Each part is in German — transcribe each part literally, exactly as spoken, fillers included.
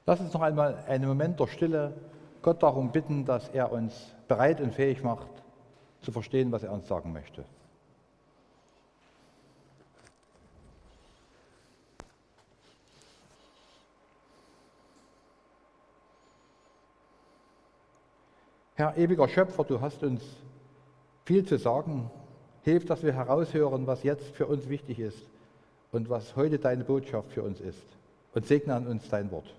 Lass uns noch einmal einen Moment der Stille Gott darum bitten, dass er uns bereit und fähig macht, zu verstehen, was er uns sagen möchte. Herr, ewiger Schöpfer, du hast uns viel zu sagen. Hilf, dass wir heraushören, was jetzt für uns wichtig ist und was heute deine Botschaft für uns ist. Und segne an uns dein Wort.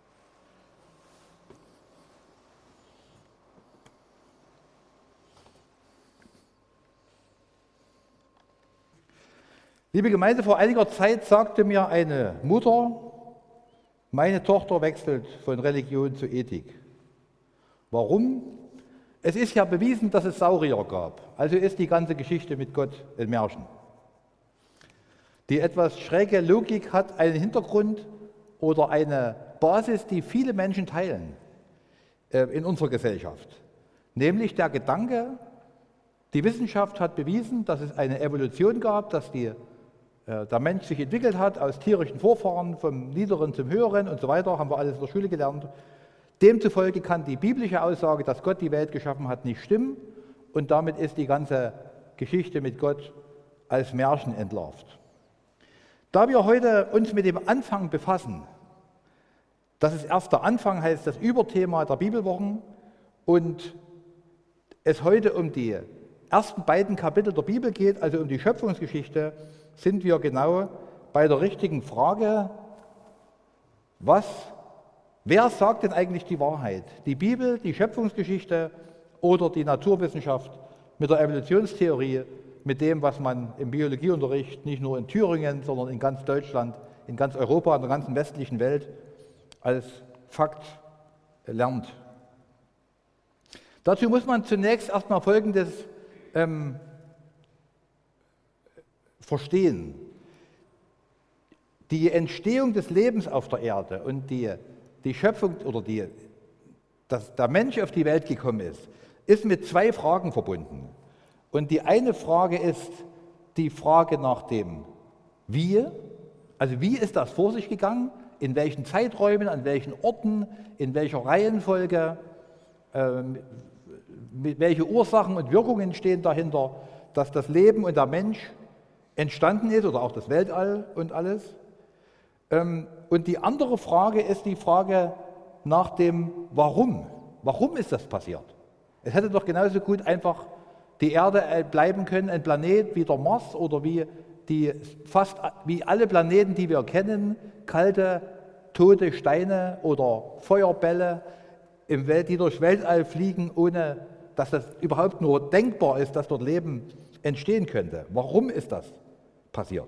Liebe Gemeinde, vor einiger Zeit sagte mir eine Mutter, meine Tochter wechselt von Religion zu Ethik. Warum? Es ist ja bewiesen, dass es Saurier gab. Also ist die ganze Geschichte mit Gott ein Märchen. Die etwas schräge Logik hat einen Hintergrund oder eine Basis, die viele Menschen teilen äh, in unserer Gesellschaft. Nämlich der Gedanke, die Wissenschaft hat bewiesen, dass es eine Evolution gab, dass die, äh, der Mensch sich entwickelt hat aus tierischen Vorfahren, vom Niederen zum Höheren und so weiter, haben wir alles in der Schule gelernt. Demzufolge kann die biblische Aussage, dass Gott die Welt geschaffen hat, nicht stimmen und damit ist die ganze Geschichte mit Gott als Märchen entlarvt. Da wir heute uns mit dem Anfang befassen, das ist erst der Anfang, heißt das Überthema der Bibelwochen und es heute um die ersten beiden Kapitel der Bibel geht, also um die Schöpfungsgeschichte, sind wir genau bei der richtigen Frage, was Wer sagt denn eigentlich die Wahrheit? Die Bibel, die Schöpfungsgeschichte oder die Naturwissenschaft mit der Evolutionstheorie, mit dem, was man im Biologieunterricht nicht nur in Thüringen, sondern in ganz Deutschland, in ganz Europa, in der ganzen westlichen Welt als Fakt lernt. Dazu muss man zunächst erstmal Folgendes ähm, verstehen. Die Entstehung des Lebens auf der Erde und die Die Schöpfung oder die, dass der Mensch auf die Welt gekommen ist, ist mit zwei Fragen verbunden. Und die eine Frage ist die Frage nach dem Wie, also wie ist das vor sich gegangen, in welchen Zeiträumen, an welchen Orten, in welcher Reihenfolge, äh, mit welche Ursachen und Wirkungen stehen dahinter, dass das Leben und der Mensch entstanden ist oder auch das Weltall und alles. Und die andere Frage ist die Frage nach dem Warum. Warum ist das passiert? Es hätte doch genauso gut einfach die Erde bleiben können, ein Planet wie der Mars oder wie, die, fast wie alle Planeten, die wir kennen, kalte, tote Steine oder Feuerbälle, im Welt, die durchs Weltall fliegen, ohne dass das überhaupt nur denkbar ist, dass dort Leben entstehen könnte. Warum ist das passiert?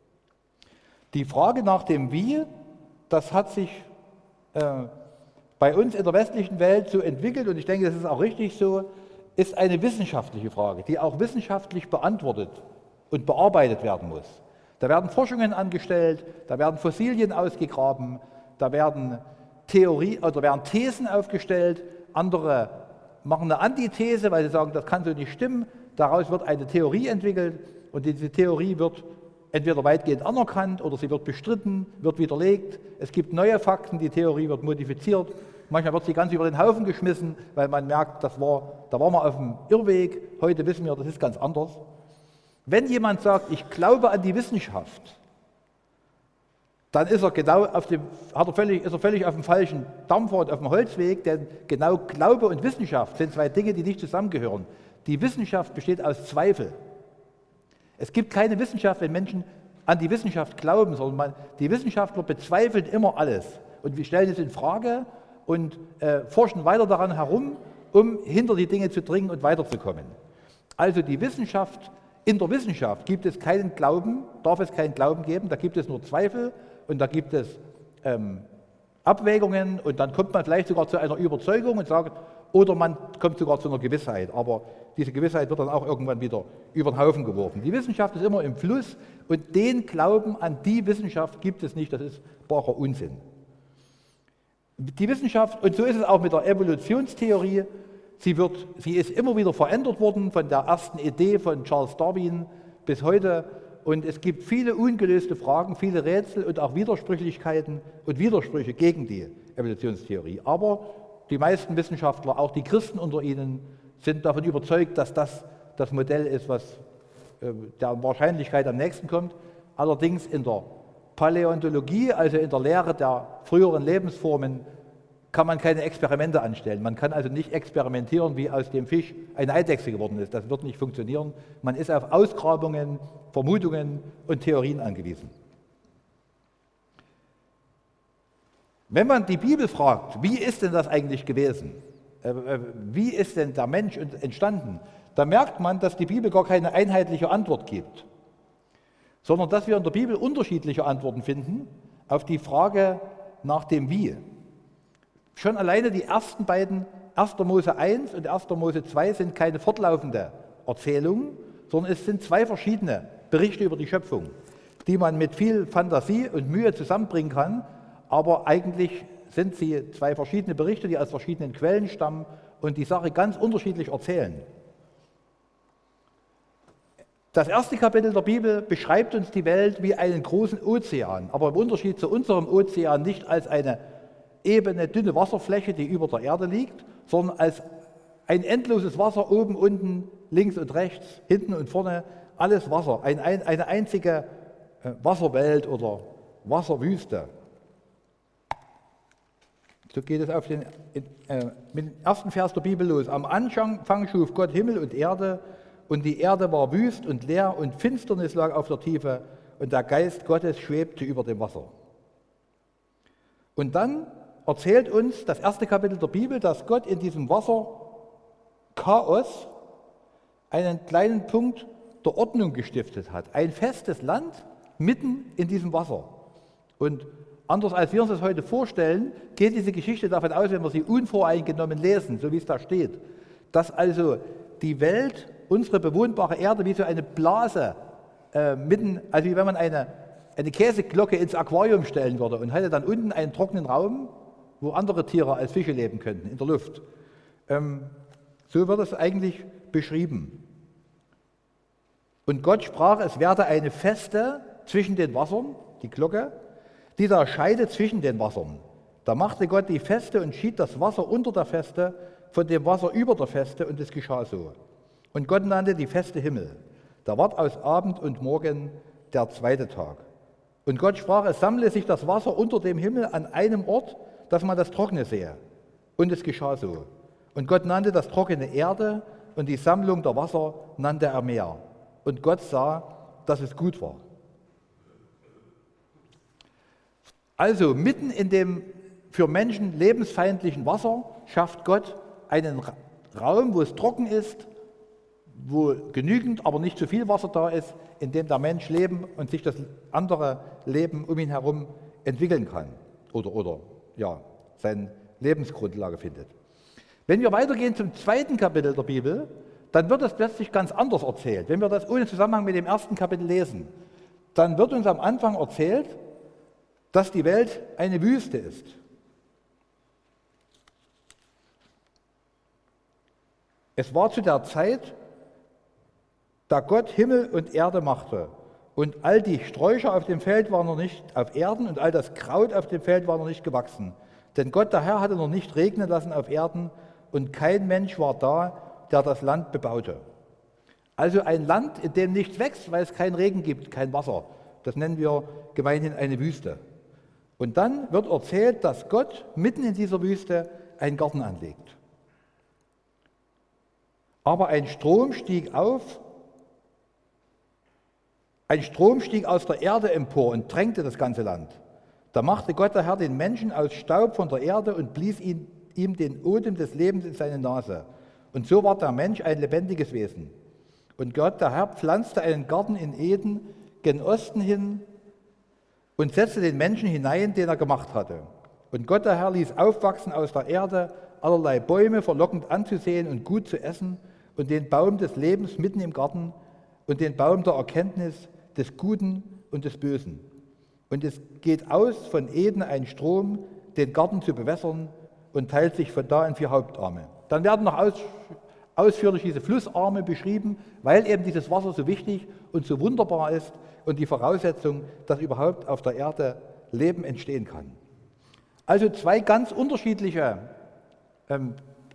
Die Frage nach dem Wie, das hat sich äh, bei uns in der westlichen Welt so entwickelt und ich denke, das ist auch richtig so, ist eine wissenschaftliche Frage, die auch wissenschaftlich beantwortet und bearbeitet werden muss. Da werden Forschungen angestellt, da werden Fossilien ausgegraben, da werden Theorie oder werden Thesen aufgestellt, andere machen eine Antithese, weil sie sagen, das kann so nicht stimmen, daraus wird eine Theorie entwickelt und diese Theorie wird entweder weitgehend anerkannt oder sie wird bestritten, wird widerlegt. Es gibt neue Fakten, die Theorie wird modifiziert. Manchmal wird sie ganz über den Haufen geschmissen, weil man merkt, das war, da war man auf dem Irrweg. Heute wissen wir, das ist ganz anders. Wenn jemand sagt, ich glaube an die Wissenschaft, dann ist er genau auf dem, hat er völlig, ist er völlig auf dem falschen Dampfer und auf dem Holzweg, denn genau Glaube und Wissenschaft sind zwei Dinge, die nicht zusammengehören. Die Wissenschaft besteht aus Zweifel. Es gibt keine Wissenschaft, wenn Menschen an die Wissenschaft glauben, sondern man, die Wissenschaftler bezweifeln immer alles. Und wir stellen es in Frage und äh, forschen weiter daran herum, um hinter die Dinge zu dringen und weiterzukommen. Also die Wissenschaft, in der Wissenschaft gibt es keinen Glauben, darf es keinen Glauben geben, da gibt es nur Zweifel und da gibt es ähm, Abwägungen und dann kommt man vielleicht sogar zu einer Überzeugung und sagt, oder man kommt sogar zu einer Gewissheit, aber diese Gewissheit wird dann auch irgendwann wieder über den Haufen geworfen. Die Wissenschaft ist immer im Fluss und den Glauben an die Wissenschaft gibt es nicht, das ist barer Unsinn. Die Wissenschaft, und so ist es auch mit der Evolutionstheorie, sie, wird, sie ist immer wieder verändert worden von der ersten Idee von Charles Darwin bis heute und es gibt viele ungelöste Fragen, viele Rätsel und auch Widersprüchlichkeiten und Widersprüche gegen die Evolutionstheorie. Aber die meisten Wissenschaftler, auch die Christen unter ihnen, sind davon überzeugt, dass das das Modell ist, was äh, der Wahrscheinlichkeit am nächsten kommt. Allerdings in der Paläontologie, also in der Lehre der früheren Lebensformen, kann man keine Experimente anstellen. Man kann also nicht experimentieren, wie aus dem Fisch eine Eidechse geworden ist. Das wird nicht funktionieren. Man ist auf Ausgrabungen, Vermutungen und Theorien angewiesen. Wenn man die Bibel fragt, wie ist denn das eigentlich gewesen? Wie ist denn der Mensch entstanden? Da merkt man, dass die Bibel gar keine einheitliche Antwort gibt, sondern dass wir in der Bibel unterschiedliche Antworten finden auf die Frage nach dem Wie. Schon alleine die ersten beiden, erster Mose eins und erster Mose zwei, sind keine fortlaufende Erzählung, sondern es sind zwei verschiedene Berichte über die Schöpfung, die man mit viel Fantasie und Mühe zusammenbringen kann, aber eigentlich sind sie zwei verschiedene Berichte, die aus verschiedenen Quellen stammen und die Sache ganz unterschiedlich erzählen. Das erste Kapitel der Bibel beschreibt uns die Welt wie einen großen Ozean, aber im Unterschied zu unserem Ozean nicht als eine ebene, dünne Wasserfläche, die über der Erde liegt, sondern als ein endloses Wasser oben, unten, links und rechts, hinten und vorne, alles Wasser, ein, ein, eine einzige Wasserwelt oder Wasserwüste. So geht es auf den, äh, mit dem ersten Vers der Bibel los. Am Anfang schuf Gott Himmel und Erde, und die Erde war wüst und leer und Finsternis lag auf der Tiefe und der Geist Gottes schwebte über dem Wasser. Und dann erzählt uns das erste Kapitel der Bibel, dass Gott in diesem Wasserchaos einen kleinen Punkt der Ordnung gestiftet hat. Ein festes Land mitten in diesem Wasser. Und anders als wir uns das heute vorstellen, geht diese Geschichte davon aus, wenn wir sie unvoreingenommen lesen, so wie es da steht, dass also die Welt, unsere bewohnbare Erde, wie so eine Blase äh, mitten, also wie wenn man eine, eine Käseglocke ins Aquarium stellen würde und hätte dann unten einen trockenen Raum, wo andere Tiere als Fische leben könnten, in der Luft. Ähm, so wird es eigentlich beschrieben. Und Gott sprach, es werde eine Feste zwischen den Wassern, die Glocke, die da scheidet zwischen den Wassern. Da machte Gott die Feste und schied das Wasser unter der Feste von dem Wasser über der Feste, und es geschah so. Und Gott nannte die Feste Himmel. Da ward aus Abend und Morgen der zweite Tag. Und Gott sprach, es sammle sich das Wasser unter dem Himmel an einem Ort, dass man das Trockene sehe. Und es geschah so. Und Gott nannte das Trockene Erde, und die Sammlung der Wasser nannte er Meer. Und Gott sah, dass es gut war. Also mitten in dem für Menschen lebensfeindlichen Wasser schafft Gott einen Raum, wo es trocken ist, wo genügend, aber nicht zu viel Wasser da ist, in dem der Mensch leben und sich das andere Leben um ihn herum entwickeln kann oder, oder ja, seine Lebensgrundlage findet. Wenn wir weitergehen zum zweiten Kapitel der Bibel, dann wird es plötzlich ganz anders erzählt. Wenn wir das ohne Zusammenhang mit dem ersten Kapitel lesen, dann wird uns am Anfang erzählt, dass die Welt eine Wüste ist. Es war zu der Zeit, da Gott Himmel und Erde machte, und all die Sträucher auf dem Feld waren noch nicht auf Erden, und all das Kraut auf dem Feld war noch nicht gewachsen. Denn Gott, der Herr, hatte noch nicht regnen lassen auf Erden, und kein Mensch war da, der das Land bebaute. Also ein Land, in dem nichts wächst, weil es keinen Regen gibt, kein Wasser. Das nennen wir gemeinhin eine Wüste. Und dann wird erzählt, dass Gott mitten in dieser Wüste einen Garten anlegt. Aber ein Strom stieg auf, ein Strom stieg aus der Erde empor und drängte das ganze Land. Da machte Gott der Herr den Menschen aus Staub von der Erde und blies ihn, ihm den Odem des Lebens in seine Nase. Und so war der Mensch ein lebendiges Wesen. Und Gott, der Herr, pflanzte einen Garten in Eden gen Osten hin und setzte den Menschen hinein, den er gemacht hatte. Und Gott, der Herr, ließ aufwachsen aus der Erde allerlei Bäume, verlockend anzusehen und gut zu essen, und den Baum des Lebens mitten im Garten und den Baum der Erkenntnis des Guten und des Bösen. Und es geht aus von Eden ein Strom, den Garten zu bewässern, und teilt sich von da in vier Hauptarme. Dann werden noch aus, ausführlich diese Flussarme beschrieben, weil eben dieses Wasser so wichtig und so wunderbar ist und die Voraussetzung, dass überhaupt auf der Erde Leben entstehen kann. Also zwei ganz unterschiedliche ähm,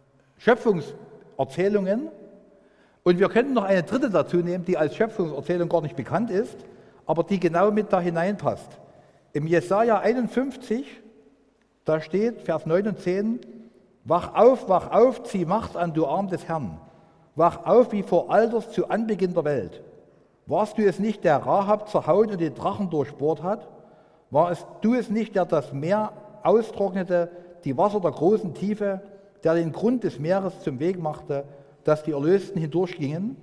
Schöpfungserzählungen. Und wir könnten noch eine dritte dazu nehmen, die als Schöpfungserzählung gar nicht bekannt ist, aber die genau mit da hineinpasst. Im Jesaja einundfünfzig, da steht, Vers neun und zehn, Wach auf, wach auf, zieh Macht an, du Arm des Herrn. Wach auf wie vor Alters zu Anbeginn der Welt. Warst du es nicht, der Rahab zerhauen und den Drachen durchbohrt hat? War es du es nicht, der das Meer austrocknete, die Wasser der großen Tiefe, der den Grund des Meeres zum Weg machte, dass die Erlösten hindurchgingen?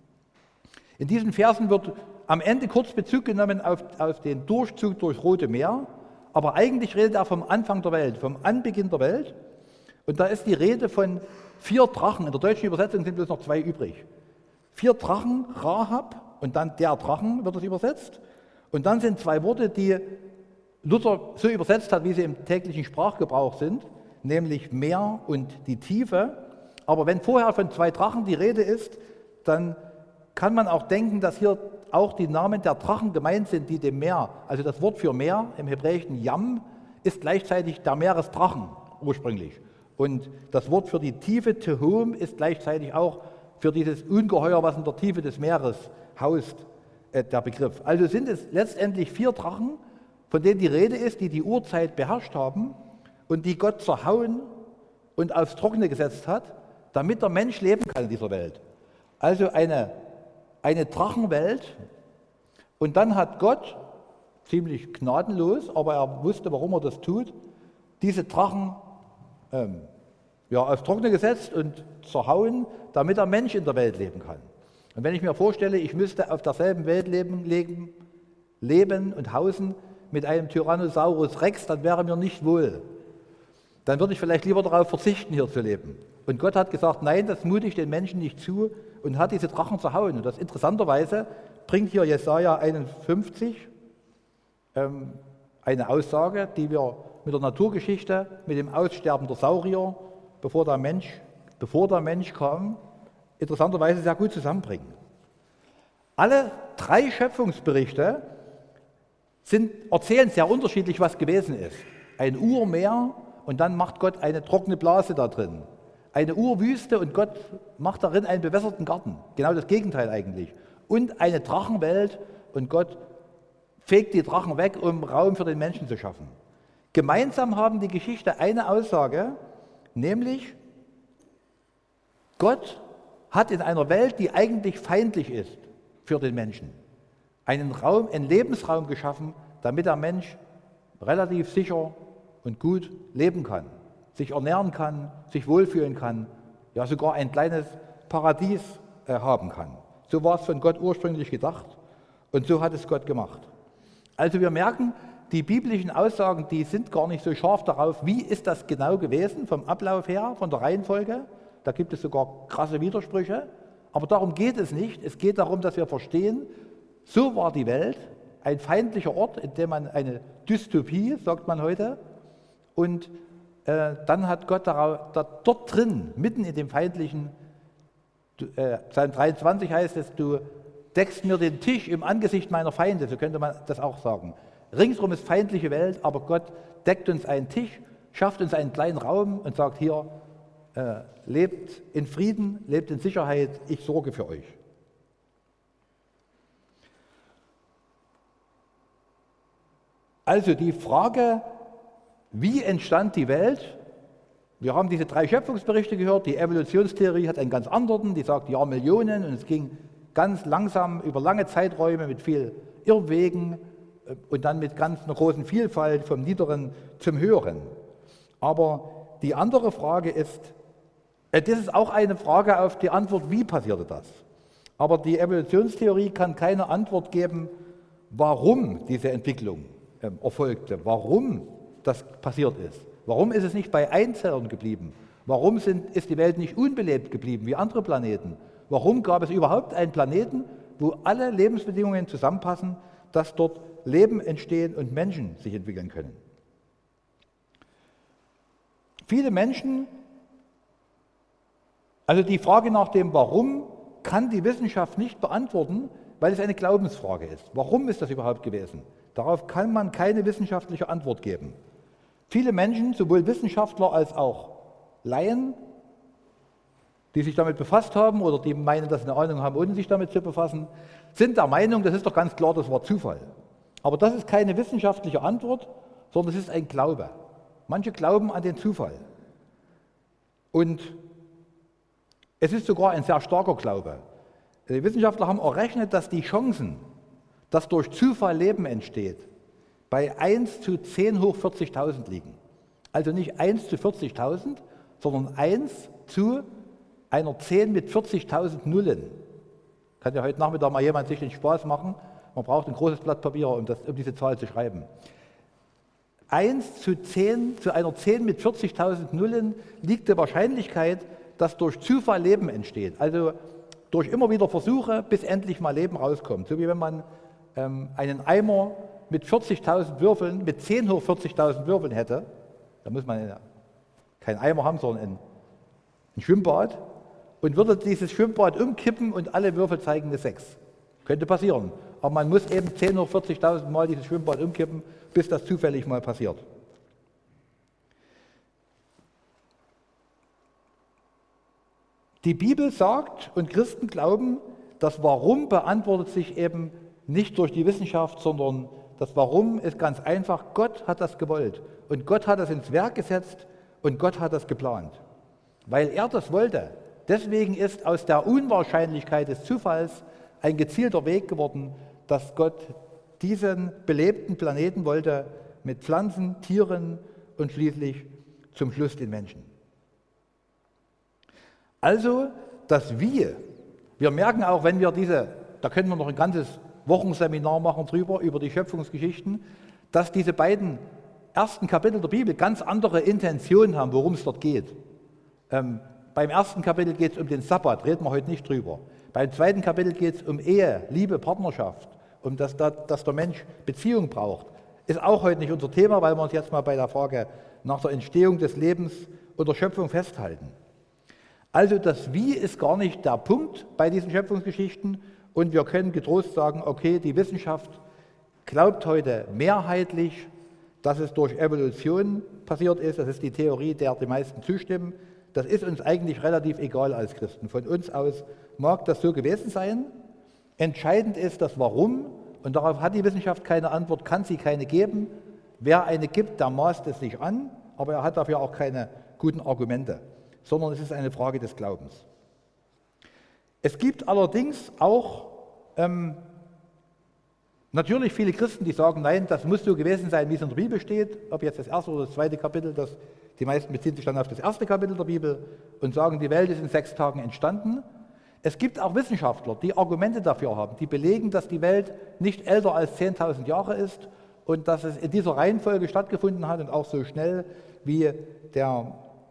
In diesen Versen wird am Ende kurz Bezug genommen auf, auf den Durchzug durchs Rote Meer, aber eigentlich redet er vom Anfang der Welt, vom Anbeginn der Welt. Und da ist die Rede von vier Drachen. In der deutschen Übersetzung sind bloß noch zwei übrig. Vier Drachen, Rahab und dann der Drachen wird es übersetzt. Und dann sind zwei Worte, die Luther so übersetzt hat, wie sie im täglichen Sprachgebrauch sind, nämlich Meer und die Tiefe. Aber wenn vorher von zwei Drachen die Rede ist, dann kann man auch denken, dass hier auch die Namen der Drachen gemeint sind, die dem Meer, also das Wort für Meer im Hebräischen Yam, ist gleichzeitig der Meeresdrachen ursprünglich. Und das Wort für die Tiefe, Tehom, ist gleichzeitig auch für dieses Ungeheuer, was in der Tiefe des Meeres haust, äh, der Begriff. Also sind es letztendlich vier Drachen, von denen die Rede ist, die die Urzeit beherrscht haben und die Gott zerhauen und aufs Trockene gesetzt hat, damit der Mensch leben kann in dieser Welt. Also eine, eine Drachenwelt. Und dann hat Gott, ziemlich gnadenlos, aber er wusste, warum er das tut, diese Drachen ähm, ja, aufs Trockene gesetzt und zerhauen, damit der Mensch in der Welt leben kann. Und wenn ich mir vorstelle, ich müsste auf derselben Welt leben, leben, leben und hausen mit einem Tyrannosaurus Rex, dann wäre mir nicht wohl. Dann würde ich vielleicht lieber darauf verzichten, hier zu leben. Und Gott hat gesagt, nein, das mute ich den Menschen nicht zu und hat diese Drachen zerhauen. Und das interessanterweise bringt hier Jesaja einundfünfzig ähm, eine Aussage, die wir mit der Naturgeschichte, mit dem Aussterben der Saurier, bevor der Mensch, bevor der Mensch kam, interessanterweise sehr gut zusammenbringen. Alle drei Schöpfungsberichte sind, erzählen sehr unterschiedlich, was gewesen ist. Ein Urmeer und dann macht Gott eine trockene Blase da drin. Eine Urwüste und Gott macht darin einen bewässerten Garten. Genau das Gegenteil eigentlich. Und eine Drachenwelt und Gott fegt die Drachen weg, um Raum für den Menschen zu schaffen. Gemeinsam haben die Geschichte eine Aussage, nämlich Gott hat in einer Welt, die eigentlich feindlich ist für den Menschen, einen Raum, einen Lebensraum geschaffen, damit der Mensch relativ sicher und gut leben kann, sich ernähren kann, sich wohlfühlen kann, ja sogar ein kleines Paradies äh, haben kann. So war es von Gott ursprünglich gedacht und so hat es Gott gemacht. Also wir merken, die biblischen Aussagen, die sind gar nicht so scharf darauf, wie ist das genau gewesen vom Ablauf her, von der Reihenfolge. Da gibt es sogar krasse Widersprüche, aber darum geht es nicht. Es geht darum, dass wir verstehen, so war die Welt, ein feindlicher Ort, in dem man eine Dystopie, sagt man heute, und äh, dann hat Gott darauf, da, dort drin, mitten in dem feindlichen, äh, Psalm dreiundzwanzig heißt es, du deckst mir den Tisch im Angesicht meiner Feinde, so könnte man das auch sagen. Ringsherum ist feindliche Welt, aber Gott deckt uns einen Tisch, schafft uns einen kleinen Raum und sagt hier, äh, lebt in Frieden, lebt in Sicherheit, ich sorge für euch. Also die Frage, wie entstand die Welt? Wir haben diese drei Schöpfungsberichte gehört, die Evolutionstheorie hat einen ganz anderen, die sagt ja Millionen und es ging ganz langsam über lange Zeiträume mit viel Irrwegen und dann mit ganz einer großen Vielfalt vom Niederen zum Höheren. Aber die andere Frage ist, das ist auch eine Frage auf die Antwort, wie passierte das? Aber die Evolutionstheorie kann keine Antwort geben, warum diese Entwicklung ähm, erfolgte, warum das passiert ist. Warum ist es nicht bei Einzellern geblieben? Warum sind, ist die Welt nicht unbelebt geblieben wie andere Planeten? Warum gab es überhaupt einen Planeten, wo alle Lebensbedingungen zusammenpassen, dass dort Leben entstehen und Menschen sich entwickeln können? Viele Menschen, also die Frage nach dem Warum kann die Wissenschaft nicht beantworten, weil es eine Glaubensfrage ist. Warum ist das überhaupt gewesen? Darauf kann man keine wissenschaftliche Antwort geben. Viele Menschen, sowohl Wissenschaftler als auch Laien, die sich damit befasst haben oder die meinen, dass sie eine Ahnung haben, ohne sich damit zu befassen, sind der Meinung, das ist doch ganz klar, das war Zufall. Aber das ist keine wissenschaftliche Antwort, sondern es ist ein Glaube. Manche glauben an den Zufall. Und es ist sogar ein sehr starker Glaube. Die Wissenschaftler haben errechnet, dass die Chancen, dass durch Zufall Leben entsteht, bei eins zu zehn hoch vierzigtausend liegen. Also nicht eins zu vierzigtausend, sondern eins zu einer zehn mit vierzigtausend Nullen. Kann ja heute Nachmittag mal jemand sich den Spaß machen. Man braucht ein großes Blatt Papier, um, das, um diese Zahl zu schreiben. eins zu zehn, zu einer zehn mit vierzigtausend Nullen liegt die Wahrscheinlichkeit, dass durch Zufall Leben entsteht. Also durch immer wieder Versuche, bis endlich mal Leben rauskommt. So wie wenn man ähm, einen Eimer mit vierzigtausend Würfeln, mit zehn hoch vierzigtausend Würfeln hätte. Da muss man eine, keinen Eimer haben, sondern ein, ein Schwimmbad. Und würde dieses Schwimmbad umkippen und alle Würfel zeigen eine sechs. Könnte passieren. Aber man muss eben zehn hoch vierzigtausend Mal dieses Schwimmbad umkippen, bis das zufällig mal passiert. Die Bibel sagt und Christen glauben, das Warum beantwortet sich eben nicht durch die Wissenschaft, sondern das Warum ist ganz einfach, Gott hat das gewollt und Gott hat das ins Werk gesetzt und Gott hat das geplant. Weil er das wollte. Deswegen ist aus der Unwahrscheinlichkeit des Zufalls ein gezielter Weg geworden, dass Gott diesen belebten Planeten wollte mit Pflanzen, Tieren und schließlich zum Schluss den Menschen. Also das Wie. Wir merken auch, wenn wir diese, da können wir noch ein ganzes Wochenseminar machen drüber, über die Schöpfungsgeschichten, dass diese beiden ersten Kapitel der Bibel ganz andere Intentionen haben, worum es dort geht. Ähm, beim ersten Kapitel geht es um den Sabbat, reden wir heute nicht drüber. Beim zweiten Kapitel geht es um Ehe, Liebe, Partnerschaft, um das, dass der Mensch Beziehung braucht. Ist auch heute nicht unser Thema, weil wir uns jetzt mal bei der Frage nach der Entstehung des Lebens und der Schöpfung festhalten. Also das Wie ist gar nicht der Punkt bei diesen Schöpfungsgeschichten und wir können getrost sagen, okay, die Wissenschaft glaubt heute mehrheitlich, dass es durch Evolution passiert ist. Das ist die Theorie, der die meisten zustimmen. Das ist uns eigentlich relativ egal als Christen. Von uns aus mag das so gewesen sein. Entscheidend ist das Warum und darauf hat die Wissenschaft keine Antwort, kann sie keine geben. Wer eine gibt, der maßt es sich an, aber er hat dafür auch keine guten Argumente, sondern es ist eine Frage des Glaubens. Es gibt allerdings auch ähm, natürlich viele Christen, die sagen, nein, das muss so gewesen sein, wie es in der Bibel steht, ob jetzt das erste oder das zweite Kapitel, das, die meisten beziehen sich dann auf das erste Kapitel der Bibel und sagen, die Welt ist in sechs Tagen entstanden. Es gibt auch Wissenschaftler, die Argumente dafür haben, die belegen, dass die Welt nicht älter als zehntausend Jahre ist und dass es in dieser Reihenfolge stattgefunden hat und auch so schnell, wie der,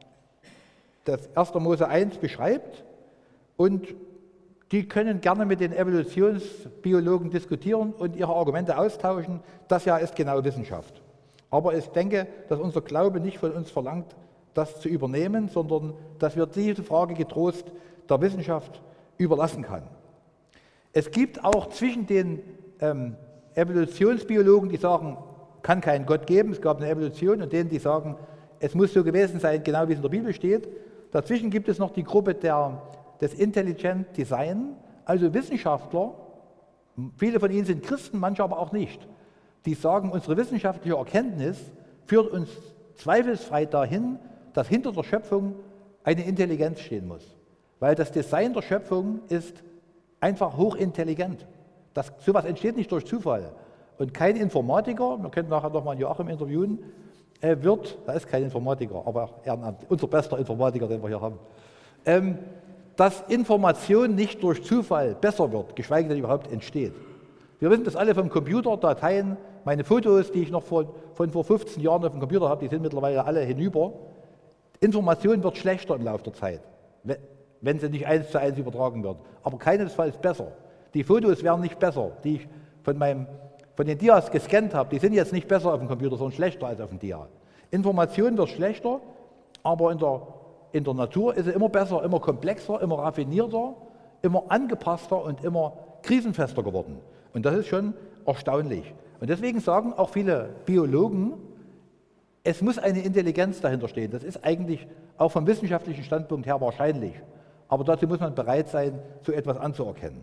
das erste Mose eins beschreibt. Und die können gerne mit den Evolutionsbiologen diskutieren und ihre Argumente austauschen. Das ja ist genau Wissenschaft. Aber ich denke, dass unser Glaube nicht von uns verlangt, das zu übernehmen, sondern dass wir diese Frage getrost der Wissenschaft überlassen kann. Es gibt auch zwischen den ähm, Evolutionsbiologen, die sagen, kann keinen Gott geben, es gab eine Evolution, und denen, die sagen, es muss so gewesen sein, genau wie es in der Bibel steht. Dazwischen gibt es noch die Gruppe der, des Intelligent Design, also Wissenschaftler, viele von ihnen sind Christen, manche aber auch nicht, die sagen, unsere wissenschaftliche Erkenntnis führt uns zweifelsfrei dahin, dass hinter der Schöpfung eine Intelligenz stehen muss. Weil das Design der Schöpfung ist einfach hochintelligent. Das, sowas entsteht nicht durch Zufall. Und kein Informatiker, wir können nachher nochmal Joachim interviewen, äh, wird, da ist kein Informatiker, aber Ehrenamt, unser bester Informatiker, den wir hier haben, ähm, dass Information nicht durch Zufall besser wird, geschweige denn überhaupt entsteht. Wir wissen das alle vom Computer, Dateien, meine Fotos, die ich noch von, von vor fünfzehn Jahren auf dem Computer habe, die sind mittlerweile alle hinüber. Information wird schlechter im Laufe der Zeit, wenn sie nicht eins zu eins übertragen wird. Aber keinesfalls besser. Die Fotos werden nicht besser, die ich von, meinem, von den Dias gescannt habe, die sind jetzt nicht besser auf dem Computer, sondern schlechter als auf dem Dia. Information wird schlechter, aber in der, in der Natur ist sie immer besser, immer komplexer, immer raffinierter, immer angepasster und immer krisenfester geworden. Und das ist schon erstaunlich. Und deswegen sagen auch viele Biologen, es muss eine Intelligenz dahinter stehen. Das ist eigentlich auch vom wissenschaftlichen Standpunkt her wahrscheinlich. Aber dazu muss man bereit sein, so etwas anzuerkennen.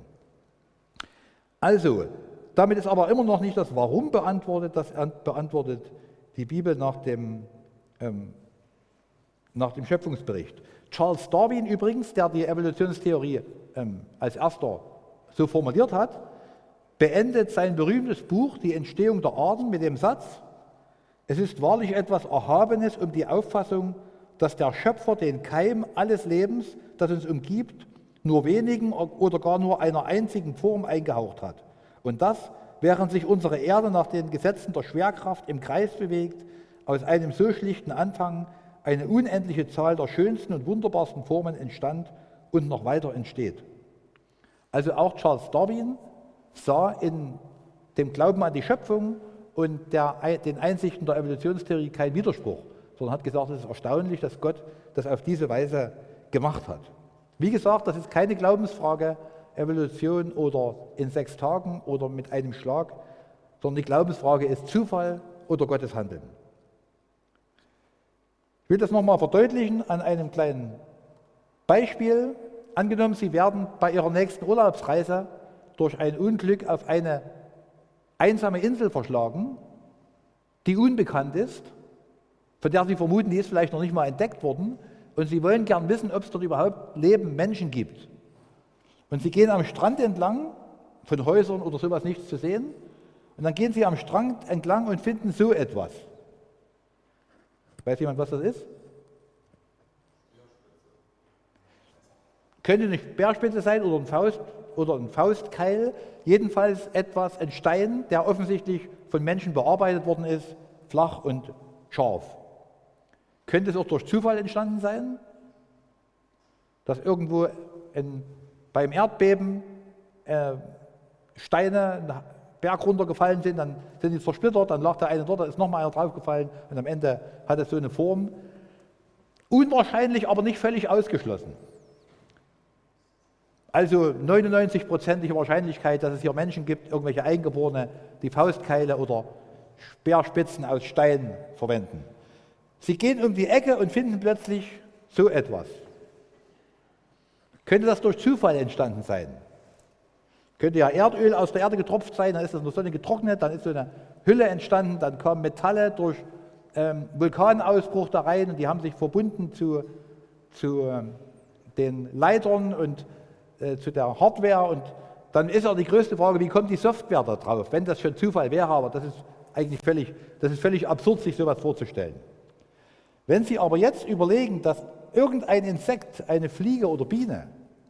Also, damit ist aber immer noch nicht das Warum beantwortet. Das beantwortet die Bibel nach dem, ähm, nach dem Schöpfungsbericht. Charles Darwin übrigens, der die Evolutionstheorie ähm, als erster so formuliert hat, beendet sein berühmtes Buch Die Entstehung der Arten mit dem Satz: Es ist wahrlich etwas Erhabenes um die Auffassung, dass der Schöpfer den Keim alles Lebens, das uns umgibt, nur wenigen oder gar nur einer einzigen Form eingehaucht hat. Und das, während sich unsere Erde nach den Gesetzen der Schwerkraft im Kreis bewegt, aus einem so schlichten Anfang eine unendliche Zahl der schönsten und wunderbarsten Formen entstand und noch weiter entsteht. Also auch Charles Darwin sah in dem Glauben an die Schöpfung und der, den Einsichten der Evolutionstheorie keinen Widerspruch, sondern hat gesagt, es ist erstaunlich, dass Gott das auf diese Weise gemacht hat. Wie gesagt, das ist keine Glaubensfrage, Evolution oder in sechs Tagen oder mit einem Schlag, sondern die Glaubensfrage ist Zufall oder Gottes Handeln. Ich will das nochmal verdeutlichen an einem kleinen Beispiel. Angenommen, Sie werden bei Ihrer nächsten Urlaubsreise durch ein Unglück auf eine einsame Insel verschlagen, die unbekannt ist, von der Sie vermuten, die ist vielleicht noch nicht mal entdeckt worden, und Sie wollen gern wissen, ob es dort überhaupt Leben, Menschen gibt. Und Sie gehen am Strand entlang, von Häusern oder sowas nichts zu sehen, und dann gehen Sie am Strand entlang und finden so etwas. Weiß jemand, was das ist? Könnte eine Speerspitze sein oder ein, Faust, oder ein Faustkeil, jedenfalls etwas, ein Stein, der offensichtlich von Menschen bearbeitet worden ist, flach und scharf. Könnte es auch durch Zufall entstanden sein, dass irgendwo in, beim Erdbeben äh, Steine einen Berg runtergefallen sind, dann sind die zersplittert, dann lag der eine dort, da ist nochmal einer draufgefallen und am Ende hat es so eine Form. Unwahrscheinlich, aber nicht völlig ausgeschlossen. Also neunundneunzig-prozentige Wahrscheinlichkeit, dass es hier Menschen gibt, irgendwelche Eingeborene, die Faustkeile oder Speerspitzen aus Stein verwenden. Sie gehen um die Ecke und finden plötzlich so etwas. Könnte das durch Zufall entstanden sein? Könnte ja Erdöl aus der Erde getropft sein, dann ist das in der Sonne getrocknet, dann ist so eine Hülle entstanden, dann kamen Metalle durch ähm, Vulkanausbruch da rein und die haben sich verbunden zu, zu ähm, den Leitern und äh, zu der Hardware, und dann ist ja die größte Frage, wie kommt die Software da drauf, wenn das schon Zufall wäre, aber das ist eigentlich völlig, das ist völlig absurd, sich sowas vorzustellen. Wenn Sie aber jetzt überlegen, dass irgendein Insekt, eine Fliege oder Biene,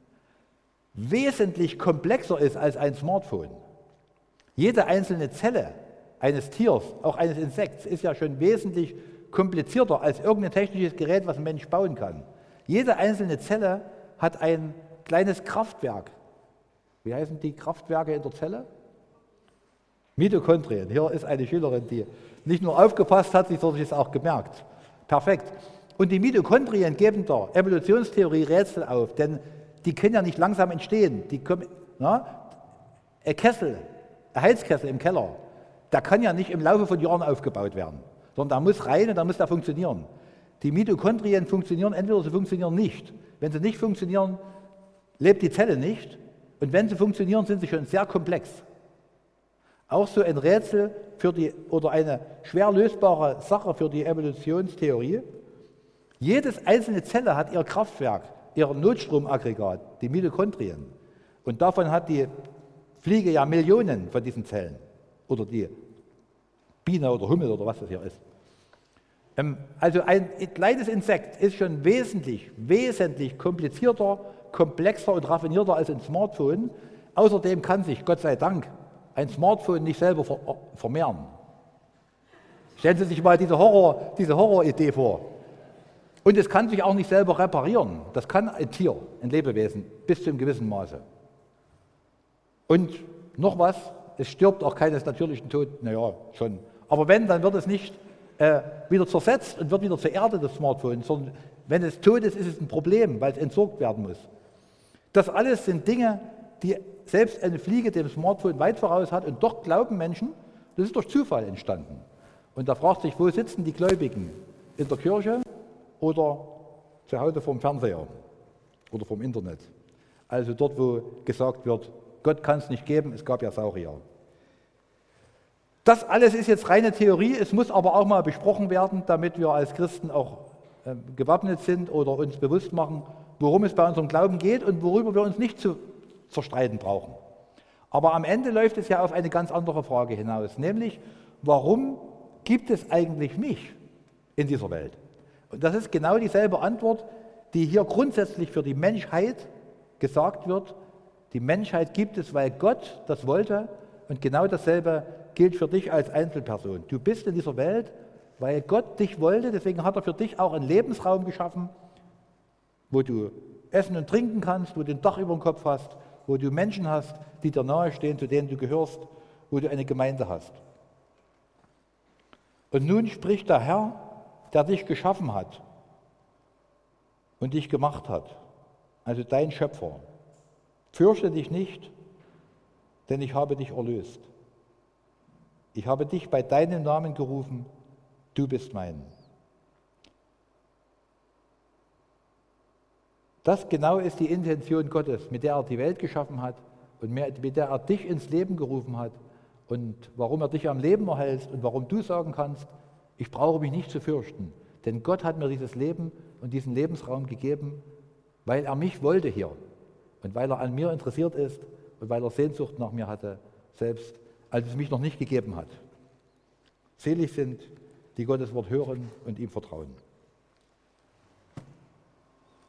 wesentlich komplexer ist als ein Smartphone. Jede einzelne Zelle eines Tiers, auch eines Insekts, ist ja schon wesentlich komplizierter als irgendein technisches Gerät, was ein Mensch bauen kann. Jede einzelne Zelle hat ein kleines Kraftwerk. Wie heißen die Kraftwerke in der Zelle? Mitochondrien. Hier ist eine Schülerin, die nicht nur aufgepasst hat, sondern sich es auch gemerkt. Perfekt. Und die Mitochondrien geben der Evolutionstheorie Rätsel auf, denn die können ja nicht langsam entstehen. Die kommen, na, ein Kessel, ein Heizkessel im Keller, der kann ja nicht im Laufe von Jahren aufgebaut werden, sondern der muss rein und dann muss der funktionieren. Die Mitochondrien funktionieren, entweder sie funktionieren nicht. Wenn sie nicht funktionieren, lebt die Zelle nicht. Und wenn sie funktionieren, sind sie schon sehr komplex. Auch so ein Rätsel für die, oder eine schwer lösbare Sache für die Evolutionstheorie. Jedes einzelne Zelle hat ihr Kraftwerk, ihr Notstromaggregat, die Mitochondrien. Und davon hat die Fliege ja Millionen von diesen Zellen. Oder die Biene oder Hummel oder was das hier ist. Also ein kleines Insekt ist schon wesentlich, wesentlich komplizierter, komplexer und raffinierter als ein Smartphone. Außerdem kann sich, Gott sei Dank, ein Smartphone nicht selber vermehren. Stellen Sie sich mal diese Horror, diese Horroridee vor. Und es kann sich auch nicht selber reparieren. Das kann ein Tier, ein Lebewesen, bis zu einem gewissen Maße. Und noch was, es stirbt auch keines natürlichen Tod, naja, schon. Aber wenn, dann wird es nicht äh, wieder zersetzt und wird wieder zur Erde, das Smartphone, sondern wenn es tot ist, ist es ein Problem, weil es entsorgt werden muss. Das alles sind Dinge, die selbst eine Fliege dem Smartphone weit voraus hat und doch glauben Menschen, das ist durch Zufall entstanden. Und da fragt sich, wo sitzen die Gläubigen? In der Kirche oder zu Hause vorm Fernseher oder vom Internet? Also dort, wo gesagt wird, Gott kann es nicht geben, es gab ja Saurier. Das alles ist jetzt reine Theorie, es muss aber auch mal besprochen werden, damit wir als Christen auch äh, gewappnet sind oder uns bewusst machen, worum es bei unserem Glauben geht und worüber wir uns nicht zu zerstreiten brauchen. Aber am Ende läuft es ja auf eine ganz andere Frage hinaus, nämlich, warum gibt es eigentlich mich in dieser Welt? Und das ist genau dieselbe Antwort, die hier grundsätzlich für die Menschheit gesagt wird. Die Menschheit gibt es, weil Gott das wollte, und genau dasselbe gilt für dich als Einzelperson. Du bist in dieser Welt, weil Gott dich wollte, deswegen hat er für dich auch einen Lebensraum geschaffen, wo du essen und trinken kannst, wo du ein Dach über dem Kopf hast, wo du Menschen hast, die dir nahestehen, zu denen du gehörst, wo du eine Gemeinde hast. Und nun spricht der Herr, der dich geschaffen hat und dich gemacht hat, also dein Schöpfer. Fürchte dich nicht, denn ich habe dich erlöst. Ich habe dich bei deinem Namen gerufen, du bist mein. Das genau ist die Intention Gottes, mit der er die Welt geschaffen hat und mit der er dich ins Leben gerufen hat und warum er dich am Leben erhält und warum du sagen kannst, ich brauche mich nicht zu fürchten, denn Gott hat mir dieses Leben und diesen Lebensraum gegeben, weil er mich wollte hier und weil er an mir interessiert ist und weil er Sehnsucht nach mir hatte, selbst als es mich noch nicht gegeben hat. Selig sind, die Gottes Wort hören und ihm vertrauen.